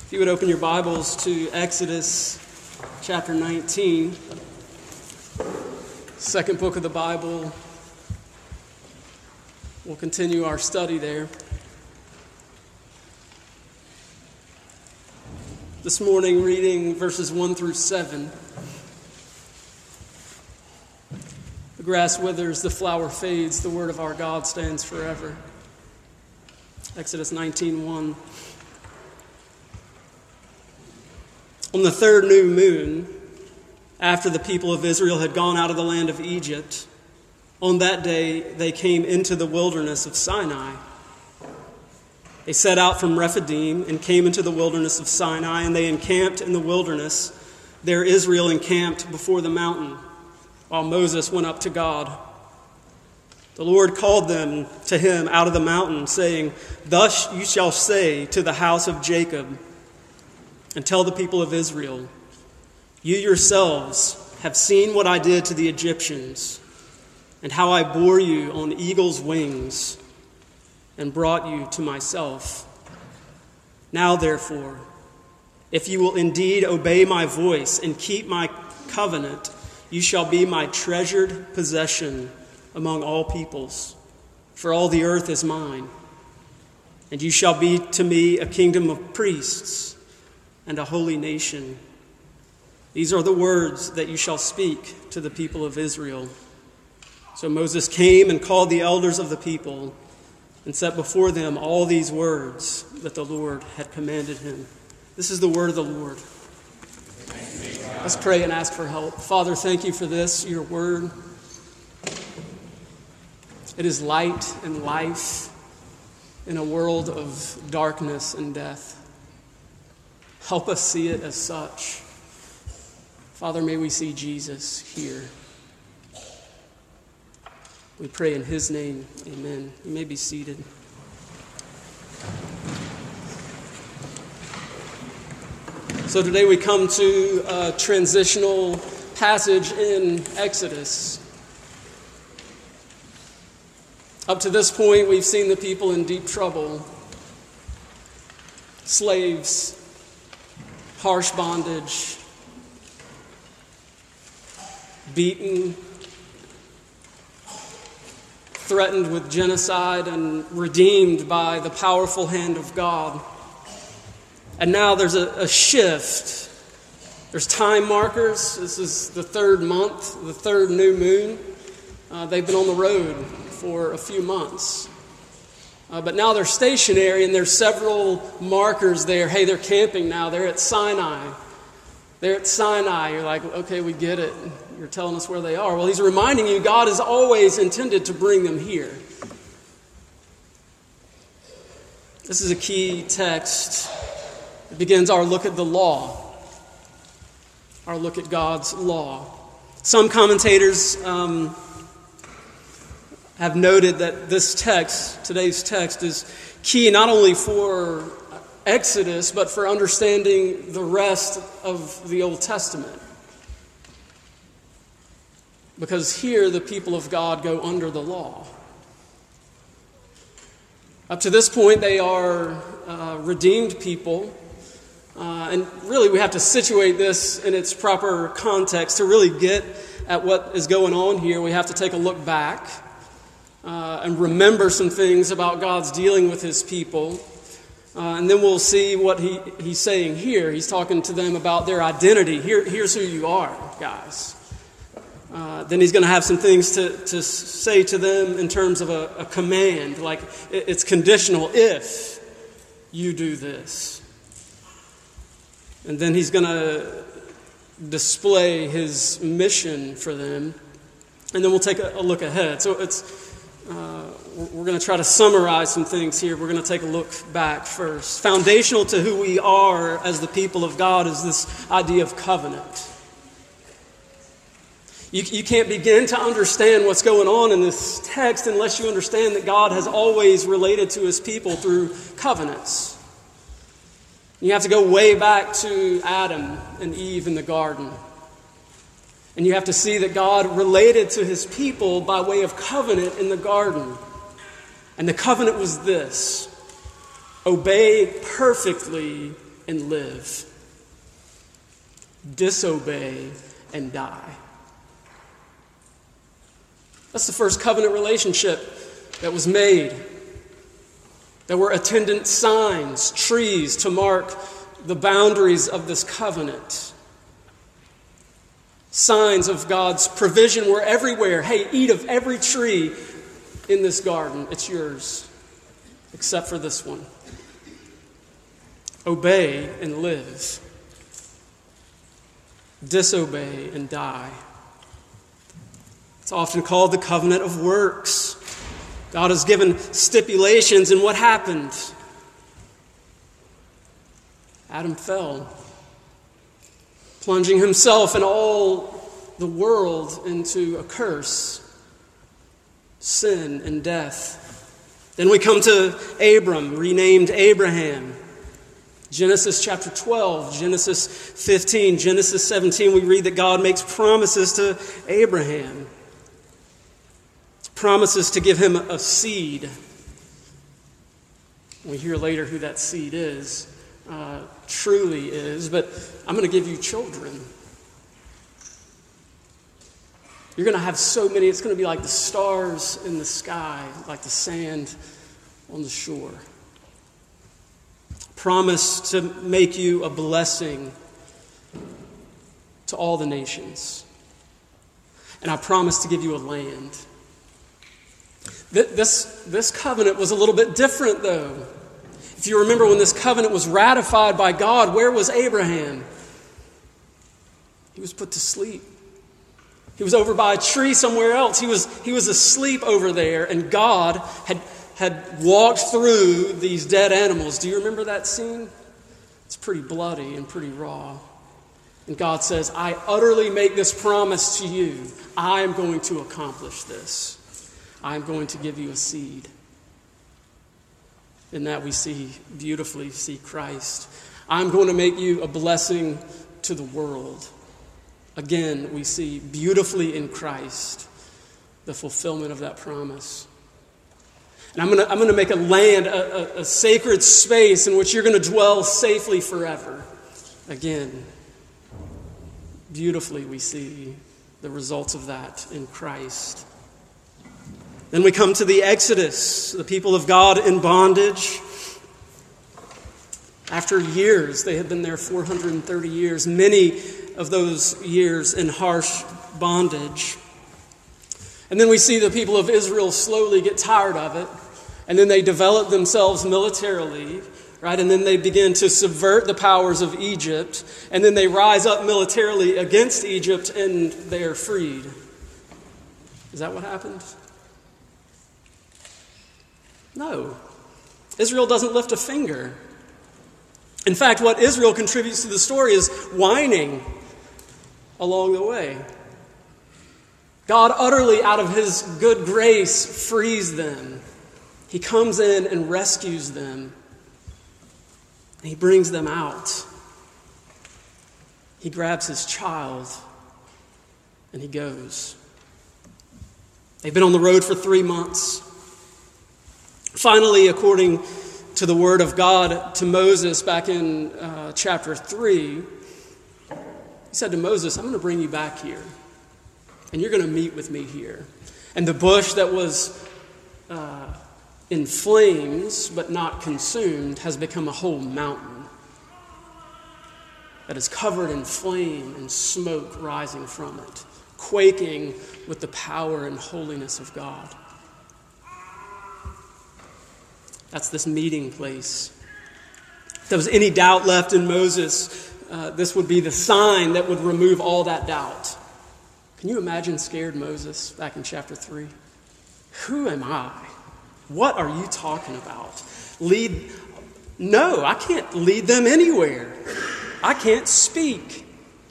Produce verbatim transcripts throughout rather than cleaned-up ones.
If you would open your Bibles to Exodus chapter nineteen, second book of the Bible. We'll continue our study there. This morning, reading verses one through seven. The grass withers, the flower fades, the word of our God stands forever. Exodus nineteen one. On the third new moon, after the people of Israel had gone out of the land of Egypt, on that day they came into the wilderness of Sinai. They set out from Rephidim and came into the wilderness of Sinai, and they encamped in the wilderness. There Israel encamped before the mountain, while Moses went up to God. The Lord called them to him out of the mountain, saying, "Thus you shall say to the house of Jacob, and tell the people of Israel, you yourselves have seen what I did to the Egyptians, and how I bore you on eagle's wings and brought you to myself. Now, therefore, if you will indeed obey my voice and keep my covenant, you shall be my treasured possession among all peoples, for all the earth is mine. And you shall be to me a kingdom of priests and a holy nation. These are the words that you shall speak to the people of Israel." So Moses came and called the elders of the people and set before them all these words that the Lord had commanded him. This is the word of the Lord. Let's pray and ask for help. Father, thank you for this, your word. It is light and life in a world of darkness and death. Help us see it as such. Father, may we see Jesus here. We pray in his name, amen. You may be seated. So today we come to a transitional passage in Exodus. Up to this point, we've seen the people in deep trouble. Slaves, harsh bondage, beaten, threatened with genocide, and redeemed by the powerful hand of God. And now there's a, a shift. There's time markers. This is the third month, the third new moon. Uh, they've been on the road for a few months. Uh, but now they're stationary, and there's several markers there. Hey, they're camping now. They're at Sinai. They're at Sinai. You're like, okay, we get it. You're telling us where they are. Well, he's reminding you God has always intended to bring them here. This is a key text. It begins our look at the law, our look at God's law. Some commentators um, have noted that this text, today's text, is key not only for Exodus, but for understanding the rest of the Old Testament. Because here the people of God go under the law. Up to this point, they are uh, redeemed people. Uh, and really, we have to situate this in its proper context. To really get at what is going on here, we have to take a look back uh, and remember some things about God's dealing with his people. Uh, and then we'll see what he, he's saying here. He's talking to them about their identity. Here, here's who you are, guys. Uh, then he's going to have some things to, to say to them in terms of a, a command. Like, it, it's conditional if you do this. And then he's going to display his mission for them. And then we'll take a, a look ahead. So it's uh, we're going to try to summarize some things here. We're going to take a look back first. Foundational to who we are as the people of God is this idea of covenant. You, you can't begin to understand what's going on in this text unless you understand that God has always related to his people through covenants. You have to go way back to Adam and Eve in the garden. And you have to see that God related to his people by way of covenant in the garden. And the covenant was this: obey perfectly and live. Disobey and die. That's the first covenant relationship that was made. There were attendant signs, trees to mark the boundaries of this covenant. Signs of God's provision were everywhere. Hey, eat of every tree in this garden. It's yours, except for this one. Obey and live. Disobey and die. It's often called the covenant of works. God has given stipulations, and what happened? Adam fell, plunging himself and all the world into a curse, sin and death. Then we come to Abram, renamed Abraham. Genesis chapter twelve, Genesis fifteen, Genesis seventeen, we read that God makes promises to Abraham. Promises to give him a seed. We hear later who that seed is, uh, truly is, but I'm going to give you children. You're going to have so many, it's going to be like the stars in the sky, like the sand on the shore. Promise to make you a blessing to all the nations. And I promise to give you a land. This, this covenant was a little bit different, though. If you remember when this covenant was ratified by God, where was Abraham? He was put to sleep. He was over by a tree somewhere else. He was, he was asleep over there, and God had, had walked through these dead animals. Do you remember that scene? It's pretty bloody and pretty raw. And God says, I utterly make this promise to you. I am going to accomplish this. I'm going to give you a seed. In that we see beautifully, see Christ. I'm going to make you a blessing to the world. Again, we see beautifully in Christ the fulfillment of that promise. And I'm going to, I'm going to make a land, a, a, a sacred space in which you're going to dwell safely forever. Again, beautifully we see the results of that in Christ. Then we come to the Exodus, the people of God in bondage. After years, they had been there four hundred thirty years, many of those years in harsh bondage. And then we see the people of Israel slowly get tired of it, and then they develop themselves militarily, right? And then they begin to subvert the powers of Egypt, and then they rise up militarily against Egypt, and they are freed. Is that what happened? No. Israel doesn't lift a finger. In fact, what Israel contributes to the story is whining along the way. God utterly, out of his good grace, frees them. He comes in and rescues them. And he brings them out. He grabs his child and he goes. They've been on the road for three months. Finally, according to the word of God to Moses back in uh, chapter three, he said to Moses, I'm going to bring you back here, and you're going to meet with me here. And the bush that was uh, in flames but not consumed has become a whole mountain that is covered in flame and smoke rising from it, quaking with the power and holiness of God. That's this meeting place. If there was any doubt left in Moses, uh, this would be the sign that would remove all that doubt. Can you imagine scared Moses back in chapter three? Who am I? What are you talking about? Lead? No, I can't lead them anywhere. I can't speak.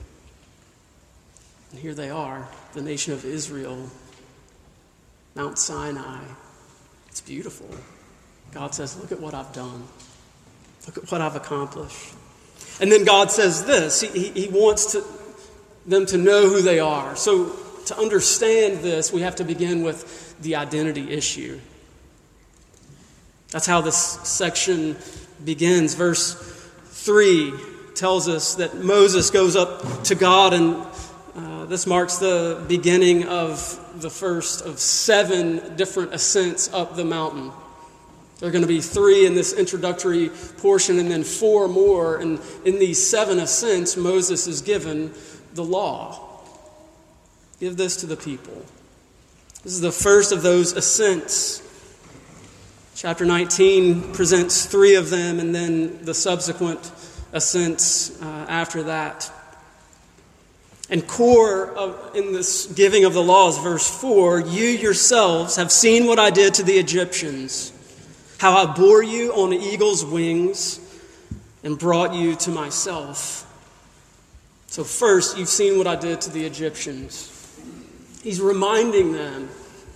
And here they are, the nation of Israel, Mount Sinai. It's beautiful. God says, look at what I've done. Look at what I've accomplished. And then God says this. He, he, he wants to, them to know who they are. So to understand this, we have to begin with the identity issue. That's how this section begins. Verse three tells us that Moses goes up to God, and uh, this marks the beginning of the first of seven different ascents up the mountain. There are going to be three in this introductory portion and then four more. And in these seven ascents, Moses is given the law. Give this to the people. This is the first of those ascents. Chapter nineteen presents three of them and then the subsequent ascents uh, after that. And core of, in this giving of the law is verse four. You yourselves have seen what I did to the Egyptians, how I bore you on eagle's wings and brought you to myself. So first, you've seen what I did to the Egyptians. He's reminding them,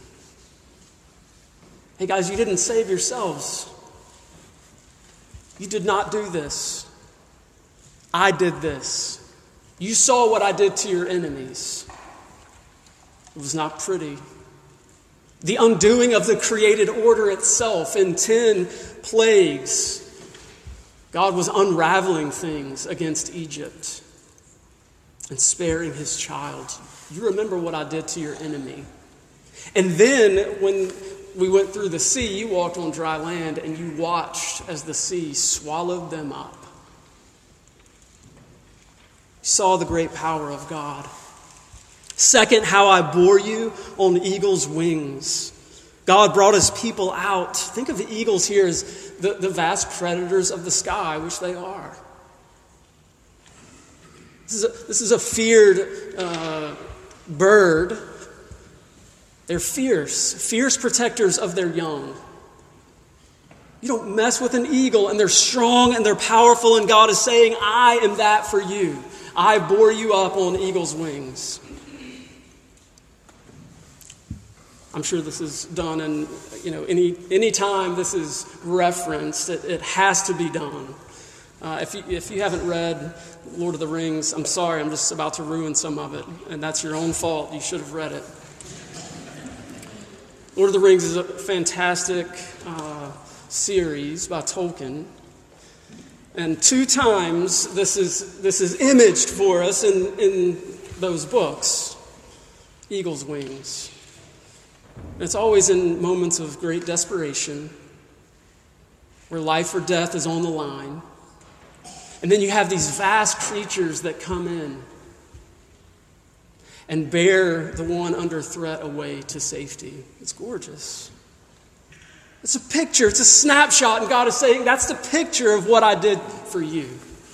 hey guys, you didn't save yourselves. You did not do this. I did this. You saw what I did to your enemies. It was not pretty. The undoing of the created order itself in ten plagues. God was unraveling things against Egypt and sparing his child. You remember what I did to your enemy. And then when we went through the sea, you walked on dry land and you watched as the sea swallowed them up. You saw the great power of God. Second, how I bore you on eagle's wings. God brought his people out. Think of the eagles here as the, the vast predators of the sky, which they are. This is a, this is a feared uh, bird. They're fierce, fierce protectors of their young. You don't mess with an eagle, and they're strong and they're powerful, and God is saying, I am that for you. I bore you up on eagle's wings. I'm sure this is done, and you know, any any time this is referenced, it, it has to be done. Uh, if you if you haven't read Lord of the Rings, I'm sorry, I'm just about to ruin some of it, and that's your own fault. You should have read it. Lord of the Rings is a fantastic uh, series by Tolkien, and two times this is this is imaged for us in in those books. Eagle's wings. It's always in moments of great desperation, where life or death is on the line. And then you have these vast creatures that come in and bear the one under threat away to safety. It's gorgeous. It's a picture, it's a snapshot, and God is saying, that's the picture of what I did for you.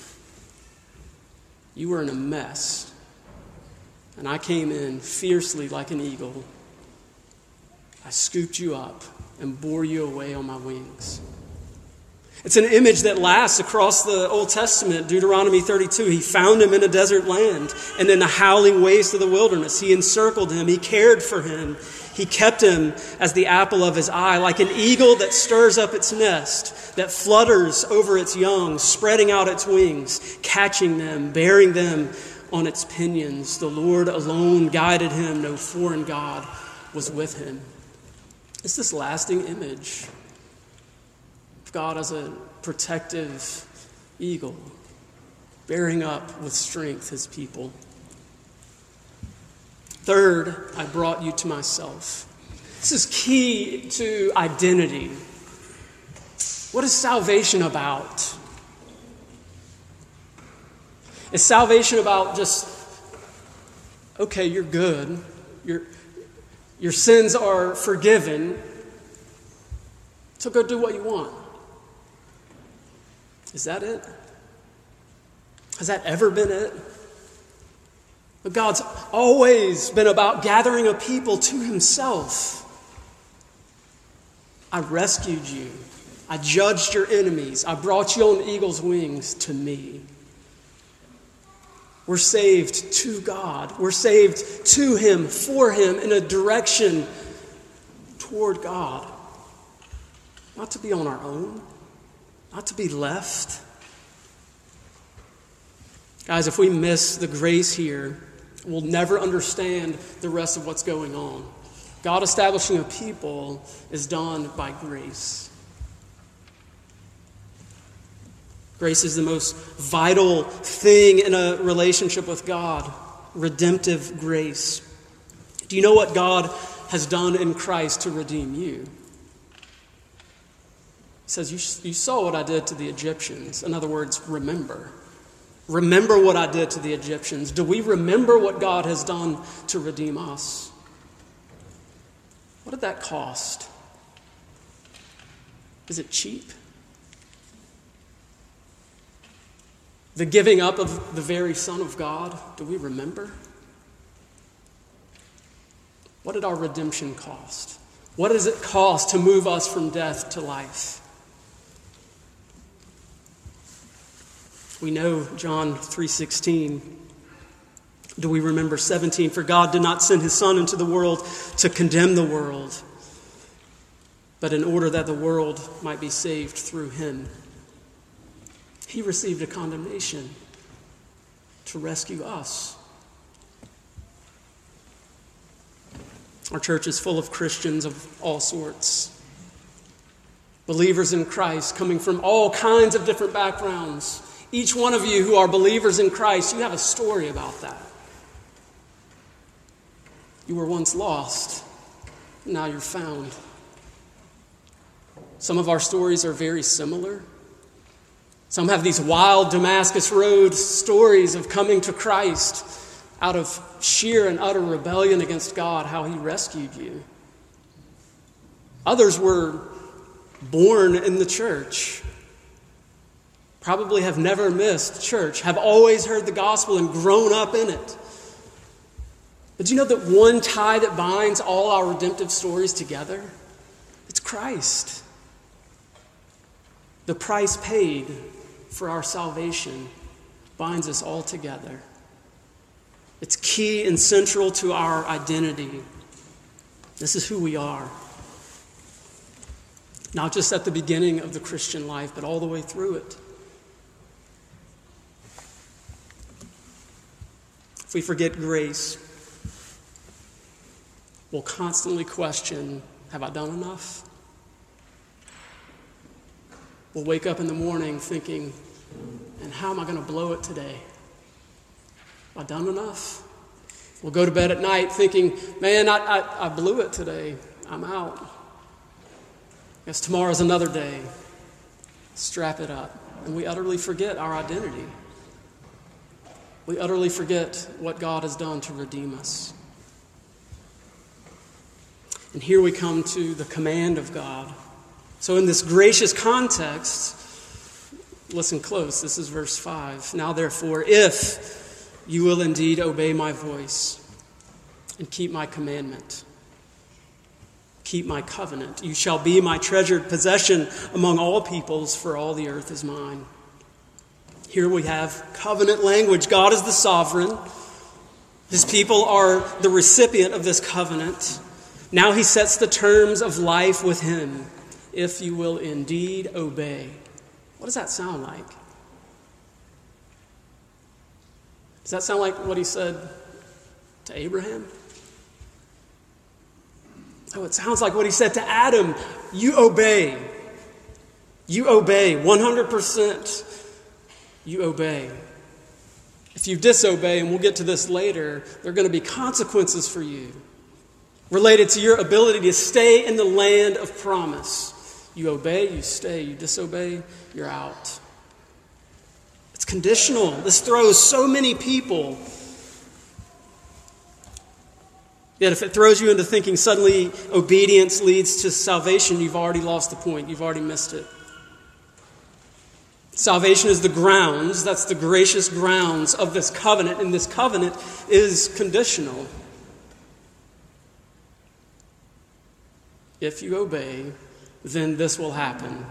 You were in a mess, and I came in fiercely like an eagle. I scooped you up and bore you away on my wings. It's an image that lasts across the Old Testament. Deuteronomy thirty-two, he found him in a desert land and in the howling waste of the wilderness. He encircled him. He cared for him. He kept him as the apple of his eye, like an eagle that stirs up its nest, that flutters over its young, spreading out its wings, catching them, bearing them on its pinions. The Lord alone guided him. No foreign god was with him. It's this lasting image of God as a protective eagle, bearing up with strength his people. Third, I brought you to myself. This is key to identity. What is salvation about? Is salvation about just, okay, you're good, you're Your sins are forgiven, so go do what you want? Is that it? Has that ever been it? But God's always been about gathering a people to himself. I rescued you. I judged your enemies. I brought you on eagle's wings to me. We're saved to God. We're saved to him, for him, in a direction toward God. Not to be on our own. Not to be left. Guys, if we miss the grace here, we'll never understand the rest of what's going on. God establishing a people is done by grace. Grace is the most vital thing in a relationship with God. Redemptive grace. Do you know what God has done in Christ to redeem you? He says, you, you saw what I did to the Egyptians. In other words, remember. Remember what I did to the Egyptians. Do we remember what God has done to redeem us? What did that cost? Is it cheap? The giving up of the very Son of God, do we remember? What did our redemption cost? What does it cost to move us from death to life? We know John three sixteen. Do we remember seventeen? For God did not send his Son into the world to condemn the world, but in order that the world might be saved through him. He received a condemnation to rescue us. Our church is full of Christians of all sorts. Believers in Christ coming from all kinds of different backgrounds. Each one of you who are believers in Christ, you have a story about that. You were once lost, now you're found. Some of our stories are very similar. Some have these wild Damascus Road stories of coming to Christ out of sheer and utter rebellion against God, how he rescued you. Others were born in the church, probably have never missed church, have always heard the gospel and grown up in it. But do you know that one tie that binds all our redemptive stories together? It's Christ. The price paid for our salvation binds us all together. It's key and central to our identity. This is who we are. Not just at the beginning of the Christian life, but all the way through it. If we forget grace, we'll constantly question, have I done enough? We'll wake up in the morning thinking, and how am I going to blow it today? Have I done enough? We'll go to bed at night thinking, man, I, I, I blew it today. I'm out. Guess tomorrow's another day. Strap it up. And we utterly forget our identity. We utterly forget what God has done to redeem us. And here we come to the command of God. So in this gracious context, listen close, this is verse five. Now therefore, if you will indeed obey my voice and keep my commandment, keep my covenant, you shall be my treasured possession among all peoples, for all the earth is mine. Here we have covenant language. God is the sovereign. His people are the recipient of this covenant. Now he sets the terms of life with him. If you will indeed obey. What does that sound like? Does that sound like what he said to Abraham? Oh, it sounds like what he said to Adam. You obey. You obey. one hundred percent you obey. If you disobey, and we'll get to this later, there are going to be consequences for you related to your ability to stay in the land of promise. You obey, you stay. You disobey, you're out. It's conditional. This throws so many people. Yet if it throws you into thinking suddenly obedience leads to salvation, you've already lost the point. You've already missed it. Salvation is the grounds, that's the gracious grounds of this covenant, and this covenant is conditional. If you obey, then this will happen.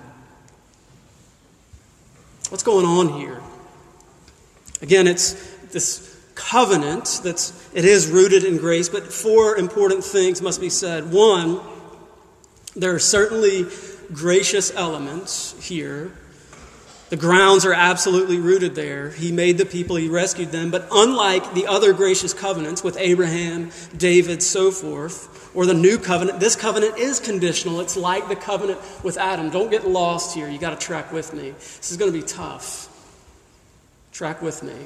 What's going on here? Again, it's this covenant that's it is rooted in grace, but four important things must be said. One, there are certainly gracious elements here, The grounds are absolutely rooted there. He made the people, he rescued them. But unlike the other gracious covenants with Abraham, David, so forth, or the new covenant, this covenant is conditional. It's like the covenant with Adam. Don't get lost here. You got to track with me. This is going to be tough. Track with me.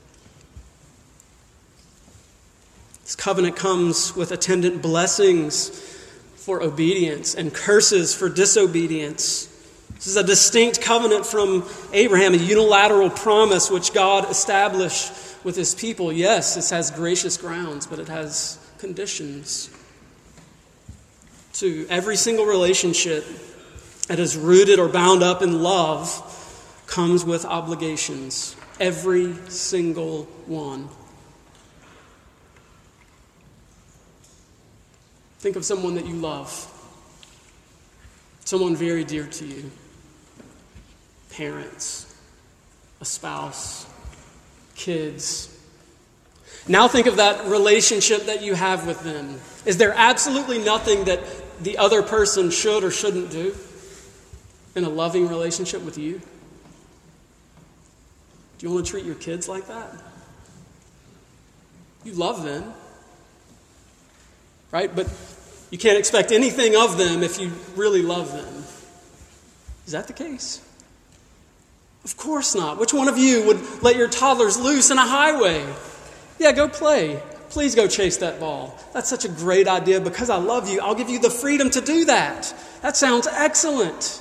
This covenant comes with attendant blessings for obedience and curses for disobedience. This is a distinct covenant from Abraham, a unilateral promise which God established with his people. Yes, this has gracious grounds, but it has conditions. To every single relationship that is rooted or bound up in love comes with obligations. Every single one. Think of someone that you love. Someone very dear to you. Parents, a spouse, kids. Now think of that relationship that you have with them. Is there absolutely nothing that the other person should or shouldn't do in a loving relationship with you? Do you want to treat your kids like that? You love them, right? But you can't expect anything of them if you really love them. Is that the case? Of course not. Which one of you would let your toddlers loose in a highway? Yeah, go play. Please go chase that ball. That's such a great idea. Because I love you, I'll give you the freedom to do that. That sounds excellent.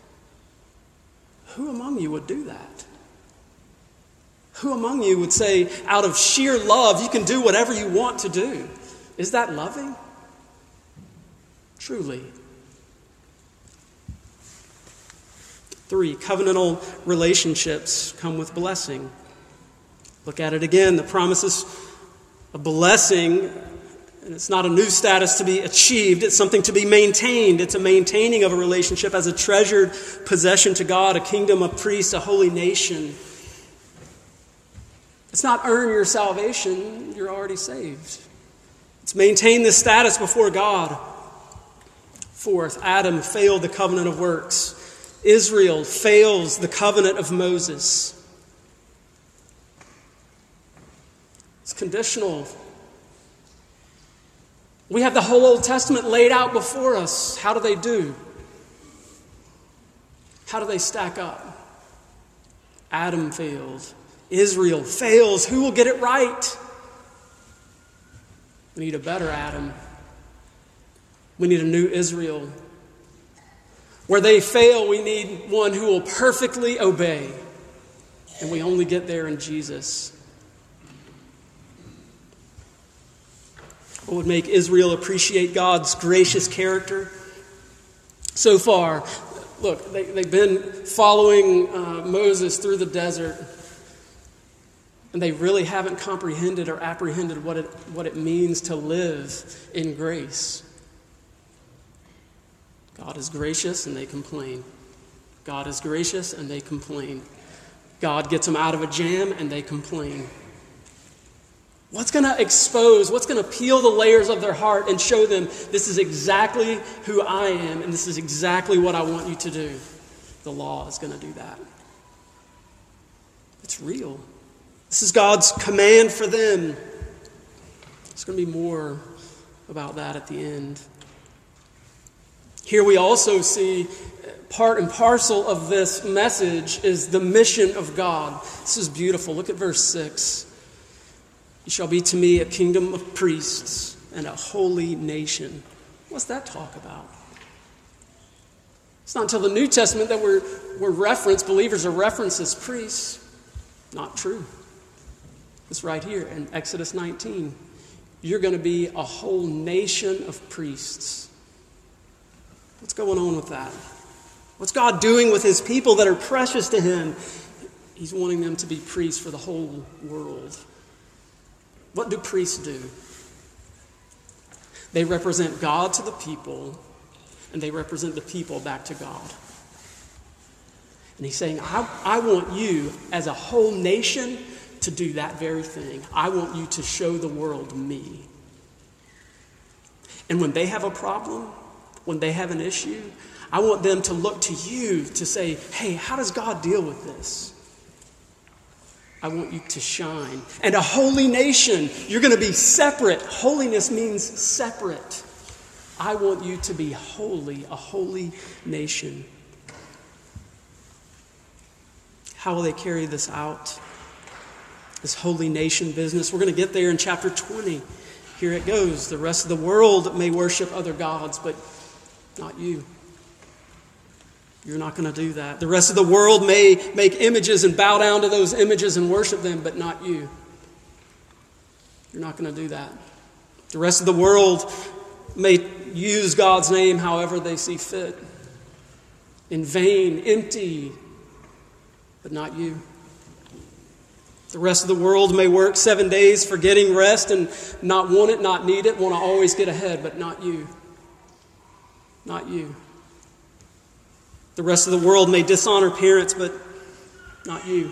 Who among you would do that? Who among you would say, out of sheer love, you can do whatever you want to do? Is that loving? Truly. Three, covenantal relationships come with blessing. Look at it again. The promises of blessing, and it's not a new status to be achieved. It's something to be maintained. It's a maintaining of a relationship as a treasured possession to God, a kingdom of priests, a holy nation. It's not earn your salvation. You're already saved. It's maintain this status before God. Fourth, Adam failed the covenant of works. Israel fails the covenant of Moses. It's conditional. We have the whole Old Testament laid out before us. How do they do? How do they stack up? Adam failed. Israel fails. Who will get it right? We need a better Adam. We need a new Israel. Where they fail, we need one who will perfectly obey. And we only get there in Jesus. What would make Israel appreciate God's gracious character? So far, look, they, they've been following uh, Moses through the desert. And they really haven't comprehended or apprehended what it, what it means to live in grace. God is gracious and they complain. God is gracious and they complain. God gets them out of a jam and they complain. What's going to expose, what's going to peel the layers of their heart and show them this is exactly who I am and this is exactly what I want you to do? The law is going to do that. It's real. This is God's command for them. There's going to be more about that at the end. Here we also see part and parcel of this message is the mission of God. This is beautiful. Look at verse six. You shall be to me a kingdom of priests and a holy nation. What's that talk about? It's not until the New Testament that we're, we're referenced, believers are referenced as priests. Not true. It's right here in Exodus nineteen. You're going to be a whole nation of priests. What's going on with that? What's God doing with his people that are precious to him? He's wanting them to be priests for the whole world. What do priests do? They represent God to the people, and they represent the people back to God. And he's saying, I, I want you as a whole nation to do that very thing. I want you to show the world me. And when they have a problem, when they have an issue, I want them to look to you to say, hey, how does God deal with this? I want you to shine. And a holy nation, you're going to be separate. Holiness means separate. I want you to be holy, a holy nation. How will they carry this out? This holy nation business. We're going to get there in chapter twenty. Here it goes. The rest of the world may worship other gods, but not you. You're not going to do that. The rest of the world may make images and bow down to those images and worship them, but not you. You're not going to do that. The rest of the world may use God's name however they see fit. In vain, empty, but not you. The rest of the world may work seven days forgetting rest and not want it, not need it, want to always get ahead, but not you. Not you. The rest of the world may dishonor parents, but not you.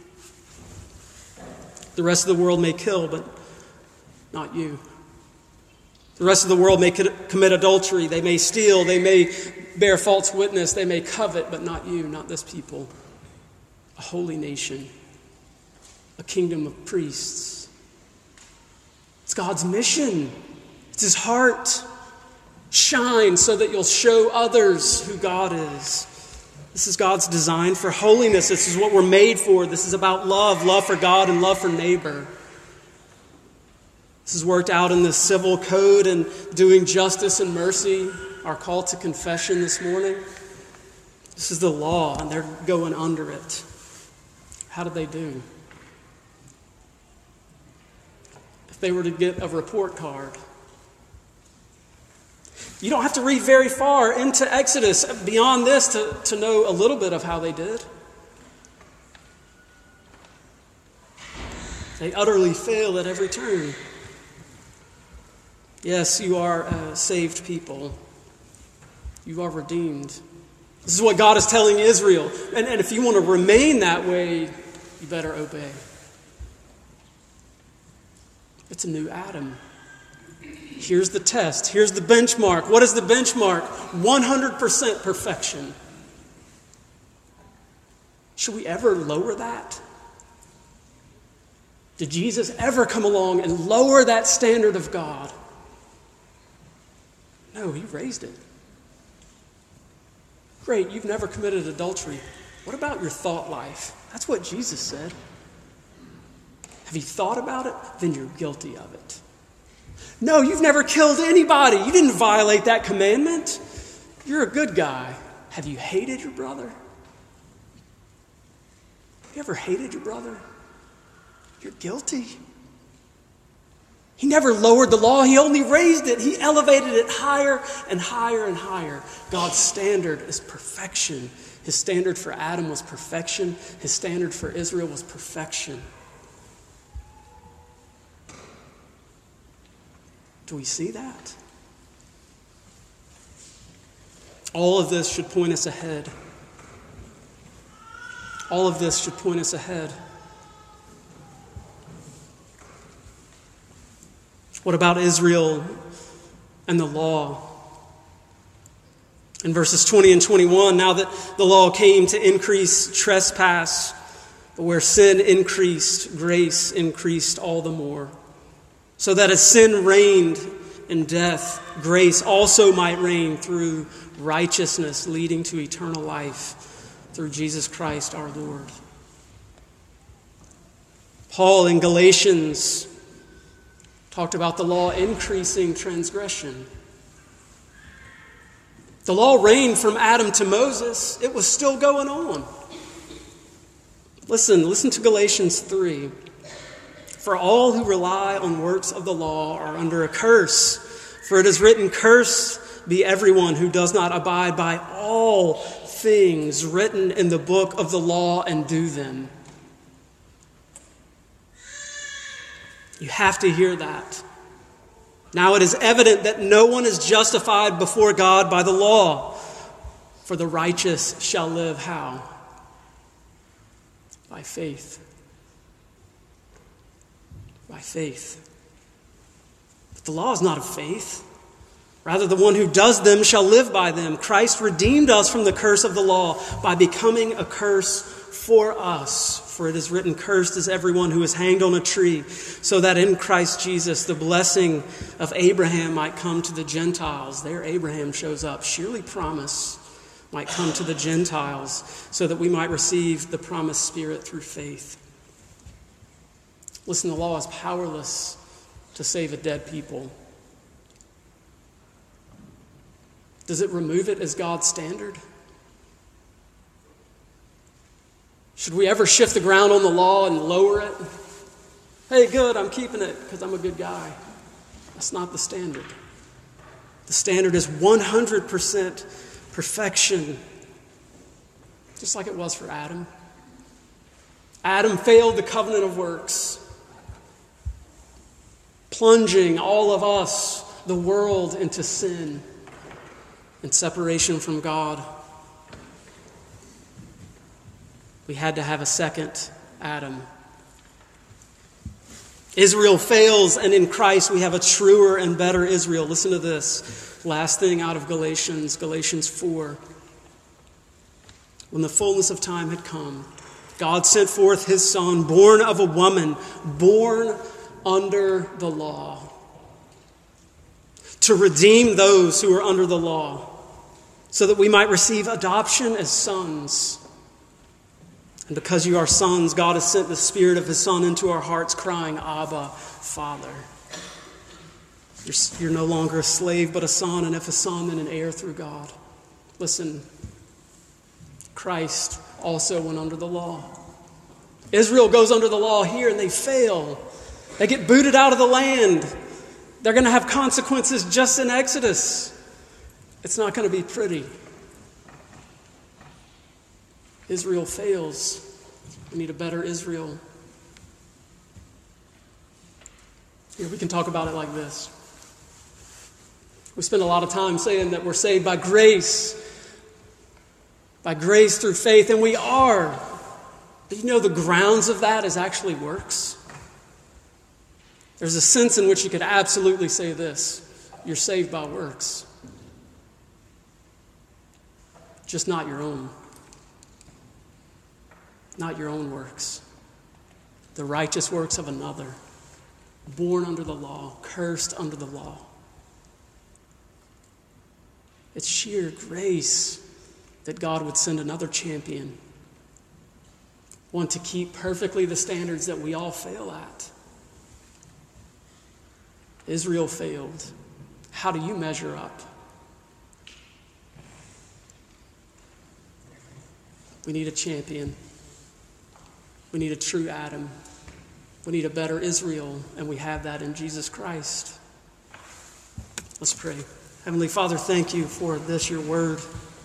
The rest of the world may kill, but not you. The rest of the world may commit adultery. They may steal. They may bear false witness. They may covet, but not you, not this people. A holy nation. A kingdom of priests. It's God's mission. It's His heart. Shine so that you'll show others who God is. This is God's design for holiness. This is what we're made for. This is about love, love for God and love for neighbor. This is worked out in the civil code and doing justice and mercy, our call to confession this morning. This is the law, and they're going under it. How did they do? If they were to get a report card, you don't have to read very far into Exodus beyond this to, to know a little bit of how they did. They utterly fail at every turn. Yes, you are a saved people. You are redeemed. This is what God is telling Israel. And, and if you want to remain that way, you better obey. It's a new Adam. Here's the test. Here's the benchmark. What is the benchmark? one hundred percent perfection. Should we ever lower that? Did Jesus ever come along and lower that standard of God? No, He raised it. Great, you've never committed adultery. What about your thought life? That's what Jesus said. Have you thought about it? Then you're guilty of it. No, you've never killed anybody. You didn't violate that commandment. You're a good guy. Have you hated your brother? Have you ever hated your brother? You're guilty. He never lowered the law. He only raised it. He elevated it higher and higher and higher. God's standard is perfection. His standard for Adam was perfection. His standard for Israel was perfection. Do we see that? All of this should point us ahead. All of this should point us ahead. What about Israel and the law? In verses twenty and twenty-one, now that the law came to increase trespass, but where sin increased, grace increased all the more. So that as sin reigned in death, grace also might reign through righteousness, leading to eternal life through Jesus Christ our Lord. Paul in Galatians talked about the law increasing transgression. The law reigned from Adam to Moses. It was still going on. Listen, listen to Galatians three. For all who rely on works of the law are under a curse. For it is written, cursed be everyone who does not abide by all things written in the book of the law and do them. You have to hear that. Now it is evident that no one is justified before God by the law. For the righteous shall live how? By faith. By faith. But the law is not of faith. Rather, the one who does them shall live by them. Christ redeemed us from the curse of the law by becoming a curse for us. For it is written, cursed is everyone who is hanged on a tree, so that in Christ Jesus the blessing of Abraham might come to the Gentiles. There Abraham shows up. Surely promise might come to the Gentiles, so that we might receive the promised Spirit through faith. Listen, the law is powerless to save a dead people. Does it remove it as God's standard? Should we ever shift the ground on the law and lower it? Hey, good, I'm keeping it because I'm a good guy. That's not the standard. The standard is one hundred percent perfection, just like it was for Adam. Adam failed the covenant of works, plunging all of us, the world, into sin and separation from God. We had to have a second Adam. Israel fails, and in Christ we have a truer and better Israel. Listen to this. Last thing out of Galatians, Galatians four. When the fullness of time had come, God sent forth his Son, born of a woman, born under the law, to redeem those who are under the law, so that we might receive adoption as sons. And because you are sons, God has sent the Spirit of his Son into our hearts, crying, Abba, Father. You're, you're no longer a slave, but a son, and if a son, then an heir through God. Listen, Christ also went under the law. Israel goes under the law here, and they fail. They get booted out of the land. They're going to have consequences just in Exodus. It's not going to be pretty. Israel fails. We need a better Israel. Here, we can talk about it like this. We spend a lot of time saying that we're saved by grace, by grace through faith, and we are. But you know the grounds of that is actually works. There's a sense in which you could absolutely say this: you're saved by works, just not your own. Not your own works. The righteous works of another, born under the law, cursed under the law. It's sheer grace that God would send another champion, one to keep perfectly the standards that we all fail at. Israel failed. How do you measure up? We need a champion. We need a true Adam. We need a better Israel, and we have that in Jesus Christ. Let's pray. Heavenly Father, thank you for this, your word.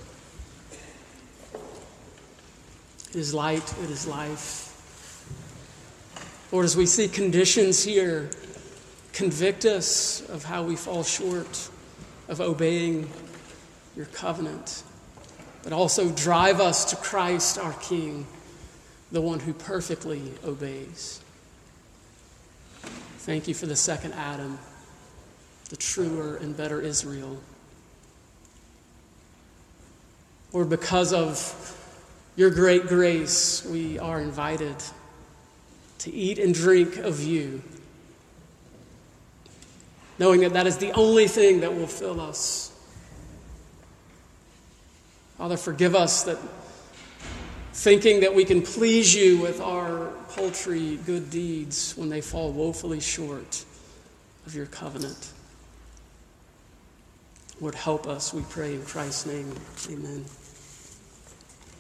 It is light, it is life. Lord, as we see conditions here, convict us of how we fall short of obeying your covenant, but also drive us to Christ, our King, the one who perfectly obeys. Thank you for the second Adam, the truer and better Israel. Lord, because of your great grace, we are invited to eat and drink of you, knowing that that is the only thing that will fill us. Father, forgive us that thinking that we can please you with our paltry good deeds when they fall woefully short of your covenant. Lord, help us, we pray in Christ's name. Amen.